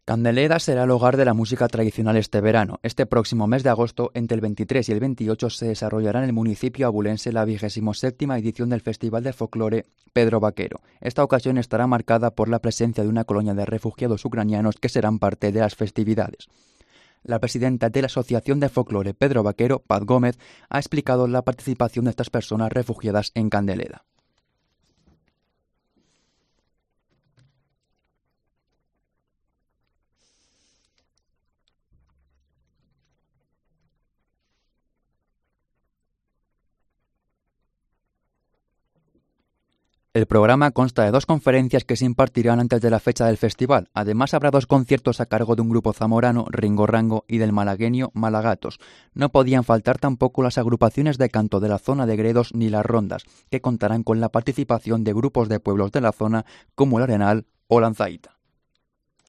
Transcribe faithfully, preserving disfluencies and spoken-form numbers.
Candeleda será el hogar de la música tradicional este verano. Este próximo mes de agosto, entre el veintitrés y el veintiocho, se desarrollará en el municipio abulense la vigésima séptima edición del Festival de Folclore Pedro Vaquero. Esta ocasión estará marcada por la presencia de una colonia de refugiados ucranianos que serán parte de las festividades. La presidenta de la Asociación de Folclore Pedro Vaquero, Paz Gómez, ha explicado la participación de estas personas refugiadas en Candeleda. El programa consta de dos conferencias que se impartirán antes de la fecha del festival. Además, habrá dos conciertos a cargo de un grupo zamorano, Ringo Rango, y del malagueño Malagatos. No podían faltar tampoco las agrupaciones de canto de la zona de Gredos ni las rondas, que contarán con la participación de grupos de pueblos de la zona como el Arenal o Lanzaíta.